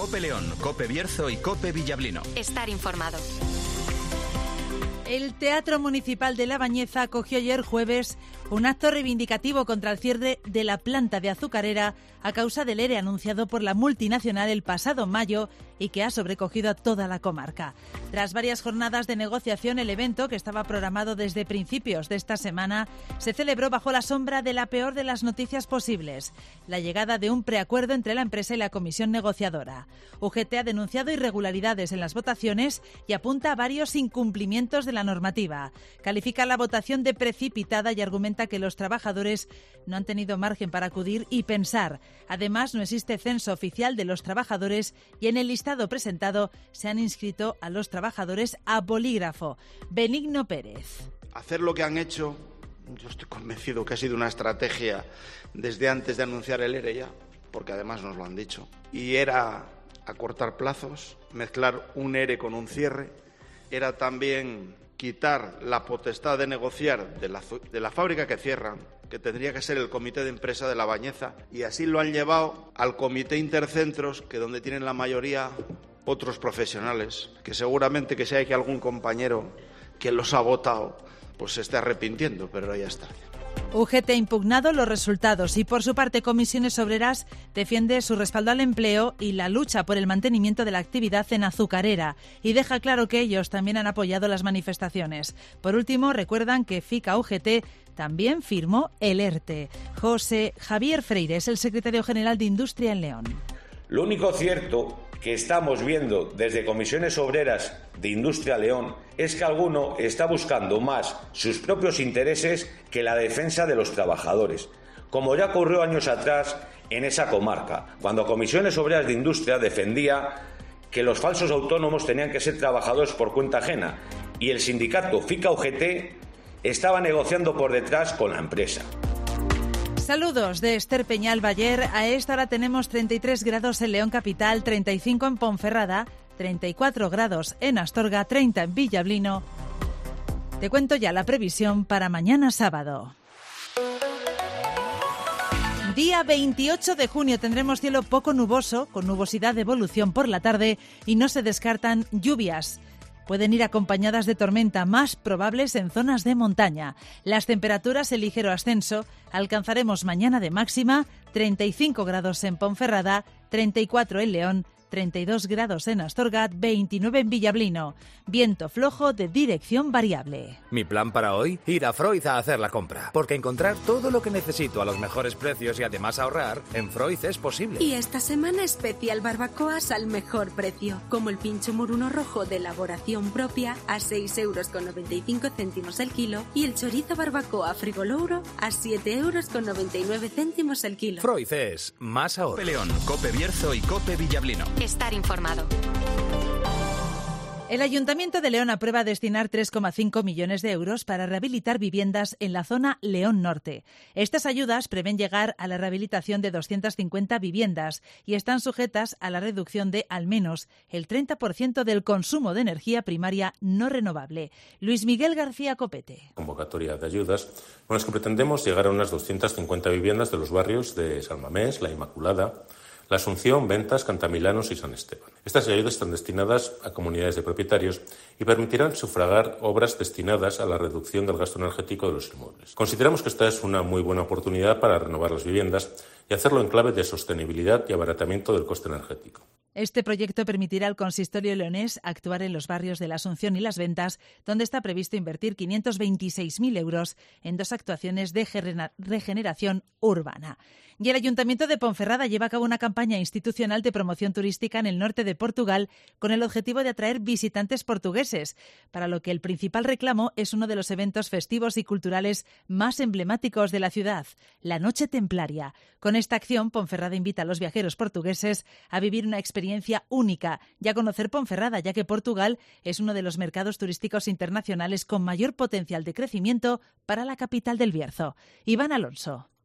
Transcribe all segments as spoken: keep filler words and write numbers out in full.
COPE León, COPE Bierzo y COPE Villablino. Estar informado. El Teatro Municipal de La Bañeza acogió ayer jueves un acto reivindicativo contra el cierre de la planta de azucarera a causa del ERE anunciado por la multinacional el pasado mayo y que ha sobrecogido a toda la comarca. Tras varias jornadas de negociación, el evento, que estaba programado desde principios de esta semana, se celebró bajo la sombra de la peor de las noticias posibles, la llegada de un preacuerdo entre la empresa y la comisión negociadora. U G T ha denunciado irregularidades en las votaciones y apunta a varios incumplimientos de la normativa. Califica la votación de precipitada y argumenta que los trabajadores no han tenido margen para acudir y pensar. Además, no existe censo oficial de los trabajadores y en el listado presentado se han inscrito a los trabajadores a bolígrafo. Benigno Pérez. Hacer lo que han hecho, yo estoy convencido que ha sido una estrategia desde antes de anunciar el ERE ya, porque además nos lo han dicho. Y era acortar plazos, mezclar un ERE con un cierre, era también quitar la potestad de negociar de la, de la fábrica que cierran, que tendría que ser el comité de empresa de La Bañeza, y así lo han llevado al comité intercentros, que donde tienen la mayoría otros profesionales, que seguramente que si hay que algún compañero que los ha votado, pues se esté arrepintiendo, pero ya está. U G T ha impugnado los resultados y, por su parte, Comisiones Obreras defiende su respaldo al empleo y la lucha por el mantenimiento de la actividad en azucarera y deja claro que ellos también han apoyado las manifestaciones. Por último, recuerdan que FICA-U G T también firmó el ERTE. José Javier Freire es el secretario general de Industria en León. Lo único cierto que estamos viendo desde Comisiones Obreras de Industria León es que alguno está buscando más sus propios intereses que la defensa de los trabajadores, como ya ocurrió años atrás en esa comarca, cuando Comisiones Obreras de Industria defendía que los falsos autónomos tenían que ser trabajadores por cuenta ajena y el sindicato FICA-U G T estaba negociando por detrás con la empresa. Saludos de Esther Peñal Bayer. A esta hora tenemos treinta y tres grados en León Capital, treinta y cinco en Ponferrada, treinta y cuatro grados en Astorga, treinta en Villablino. Te cuento ya la previsión para mañana sábado. Día veintiocho de junio tendremos cielo poco nuboso, con nubosidad de evolución por la tarde y no se descartan lluvias. Pueden ir acompañadas de tormenta, más probables en zonas de montaña. Las temperaturas en ligero ascenso. Alcanzaremos mañana de máxima treinta y cinco grados en Ponferrada, treinta y cuatro en León, treinta y dos grados en Astorga, veintinueve en Villablino. Viento flojo de dirección variable. Mi plan para hoy, ir a Freud a hacer la compra. Porque encontrar todo lo que necesito a los mejores precios y además ahorrar, en Freud es posible. Y esta semana especial barbacoas al mejor precio. Como el pincho moruno rojo de elaboración propia a seis euros con noventa y cinco céntimos el kilo y el chorizo barbacoa frigolouro a siete euros con noventa y nueve céntimos el kilo. Freud es más ahorro. COPE León, COPE Bierzo y COPE Villablino. Estar informado. El Ayuntamiento de León aprueba destinar tres coma cinco millones de euros para rehabilitar viviendas en la zona León Norte. Estas ayudas prevén llegar a la rehabilitación de doscientas cincuenta viviendas y están sujetas a la reducción de al menos el treinta por ciento del consumo de energía primaria no renovable. Luis Miguel García Copete. Convocatoria de ayudas con las que pretendemos llegar a unas doscientas cincuenta viviendas de los barrios de San Mamés, La Inmaculada, La Asunción, Ventas, Cantamilanos y San Esteban. Estas ayudas están destinadas a comunidades de propietarios y permitirán sufragar obras destinadas a la reducción del gasto energético de los inmuebles. Consideramos que esta es una muy buena oportunidad para renovar las viviendas y hacerlo en clave de sostenibilidad y abaratamiento del coste energético. Este proyecto permitirá al consistorio leonés actuar en los barrios de La Asunción y Las Ventas, donde está previsto invertir quinientos veintiséis mil euros en dos actuaciones de regeneración urbana. Y el Ayuntamiento de Ponferrada lleva a cabo una campaña institucional de promoción turística en el norte de Portugal con el objetivo de atraer visitantes portugueses, para lo que el principal reclamo es uno de los eventos festivos y culturales más emblemáticos de la ciudad, la Noche Templaria. Con esta acción, Ponferrada invita a los viajeros portugueses a vivir una experiencia única y a conocer Ponferrada, ya que Portugal es uno de los mercados turísticos internacionales con mayor potencial de crecimiento para la capital del Bierzo. Iván Alonso.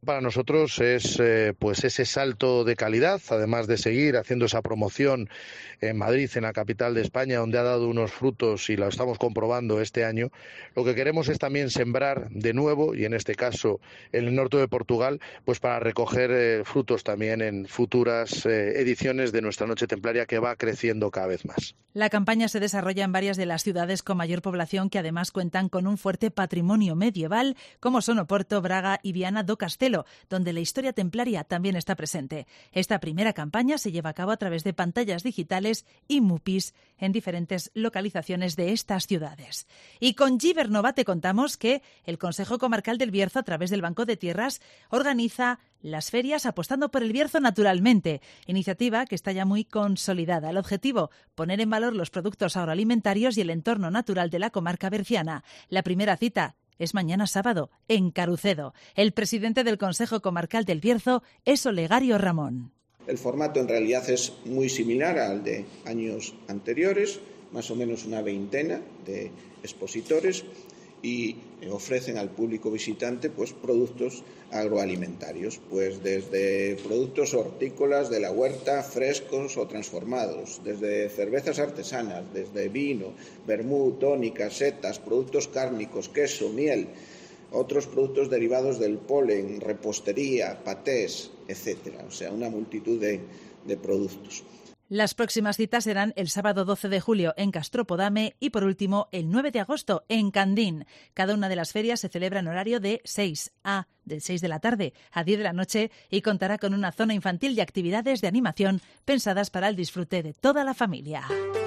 Para nosotros es eh, pues ese salto de calidad, además de seguir haciendo esa promoción en Madrid, en la capital de España, donde ha dado unos frutos y lo estamos comprobando este año. Lo que queremos es también sembrar de nuevo, y en este caso en el norte de Portugal, pues para recoger eh, frutos también en futuras eh, ediciones de nuestra Noche Templaria, que va creciendo cada vez más. La campaña se desarrolla en varias de las ciudades con mayor población, que además cuentan con un fuerte patrimonio medieval, como son Oporto, Braga y Viana do Castelo, donde la historia templaria también está presente. Esta primera campaña se lleva a cabo a través de pantallas digitales y mupis en diferentes localizaciones de estas ciudades. Y con Gibernova te contamos que el Consejo Comarcal del Bierzo, a través del Banco de Tierras, organiza las ferias apostando por el Bierzo naturalmente, iniciativa que está ya muy consolidada. El objetivo, poner en valor los productos agroalimentarios y el entorno natural de la comarca berciana. La primera cita es mañana sábado, en Carucedo. El presidente del Consejo Comarcal del Bierzo es Olegario Ramón. El formato en realidad es muy similar al de años anteriores, más o menos una veintena de expositores, y ofrecen al público visitante pues productos agroalimentarios, pues desde productos hortícolas de la huerta, frescos o transformados, desde cervezas artesanas, desde vino, vermú, tónicas, setas, productos cárnicos, queso, miel, otros productos derivados del polen, repostería, patés, etcétera. O sea, una multitud de, de productos. Las próximas citas serán el sábado doce de julio en Castropodame y, por último, el nueve de agosto en Candín. Cada una de las ferias se celebra en horario de seis a del seis de la tarde a diez de la noche y contará con una zona infantil y actividades de animación pensadas para el disfrute de toda la familia.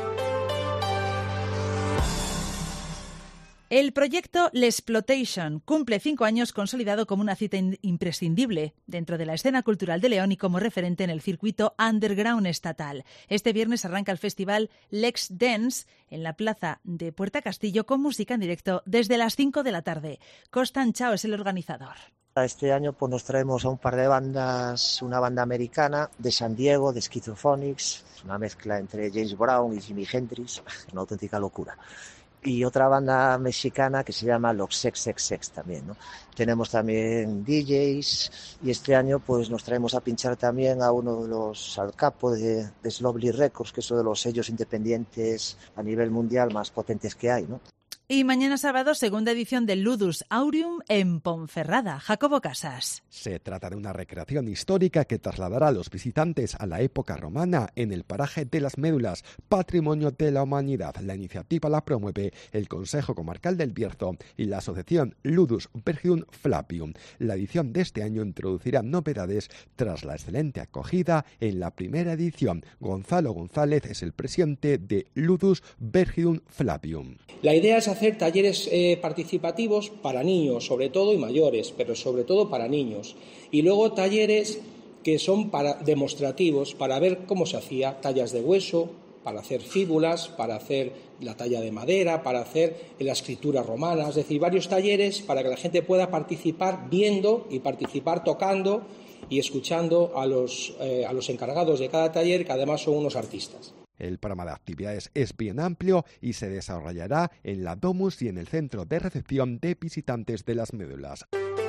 El proyecto L'Exploitation cumple cinco años consolidado como una cita imprescindible dentro de la escena cultural de León y como referente en el circuito underground estatal. Este viernes arranca el festival Lex Dance en la plaza de Puerta Castillo con música en directo desde las cinco de la tarde. Costan Chao es el organizador. Este año pues nos traemos a un par de bandas, una banda americana de San Diego, de Schizophonics, una mezcla entre James Brown y Jimi Hendrix, una auténtica locura. Y otra banda mexicana que se llama Los Sex Sex Sex también, ¿no? Tenemos también D Js y este año pues nos traemos a pinchar también a uno de los al capo de, de Slowly Records, que es uno de los sellos independientes a nivel mundial más potentes que hay, ¿no? Y mañana sábado, segunda edición del Ludus Aureum en Ponferrada. Jacobo Casas. Se trata de una recreación histórica que trasladará a los visitantes a la época romana en el paraje de las Médulas, Patrimonio de la Humanidad. La iniciativa la promueve el Consejo Comarcal del Bierzo y la asociación Ludus Bergium Flavium. La edición de este año introducirá novedades tras la excelente acogida en la primera edición. Gonzalo González es el presidente de Ludus Bergium Flavium. La idea es hacer talleres eh, participativos para niños, sobre todo, y mayores, pero sobre todo para niños. Y luego talleres que son para demostrativos, para ver cómo se hacía tallas de hueso, para hacer fíbulas, para hacer la talla de madera, para hacer la escritura romana, es decir, varios talleres para que la gente pueda participar viendo y participar tocando y escuchando a los, eh, a los encargados de cada taller, que además son unos artistas. El programa de actividades es bien amplio y se desarrollará en la Domus y en el Centro de Recepción de Visitantes de las Médulas.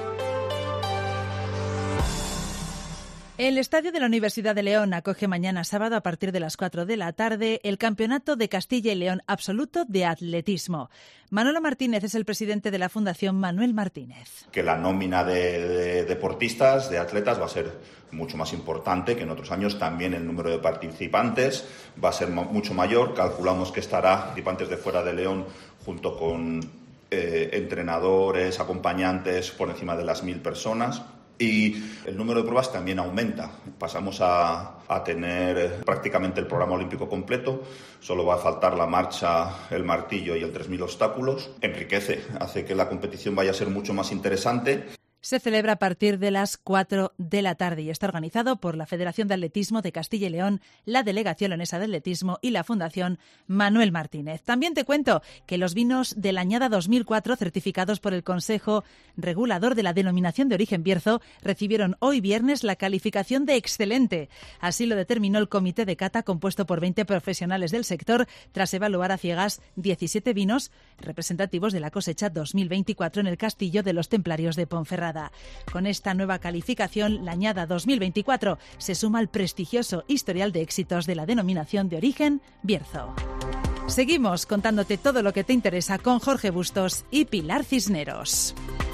El Estadio de la Universidad de León acoge mañana sábado a partir de las cuatro de la tarde el Campeonato de Castilla y León Absoluto de Atletismo. Manolo Martínez es el presidente de la Fundación Manuel Martínez. Que la nómina de, de deportistas, de atletas, va a ser mucho más importante que en otros años. También el número de participantes va a ser mucho mayor. Calculamos que estará participantes de fuera de León junto con eh, entrenadores, acompañantes, por encima de las mil personas. Y el número de pruebas también aumenta. Pasamos a, a tener prácticamente el programa olímpico completo. Solo va a faltar la marcha, el martillo y el tres mil obstáculos. Enriquece, hace que la competición vaya a ser mucho más interesante. Se celebra a partir de las cuatro de la tarde y está organizado por la Federación de Atletismo de Castilla y León, la Delegación Leonesa de Atletismo y la Fundación Manuel Martínez. También te cuento que los vinos de la añada dos mil cuatro, certificados por el Consejo Regulador de la Denominación de Origen Bierzo, recibieron hoy viernes la calificación de excelente. Así lo determinó el Comité de Cata, compuesto por veinte profesionales del sector, tras evaluar a ciegas diecisiete vinos representativos de la cosecha dos mil veinticuatro en el Castillo de los Templarios de Ponferrada. cerrada. Con esta nueva calificación, la añada dos mil veinticuatro se suma al prestigioso historial de éxitos de la denominación de origen Bierzo. Seguimos contándote todo lo que te interesa con Jorge Bustos y Pilar Cisneros.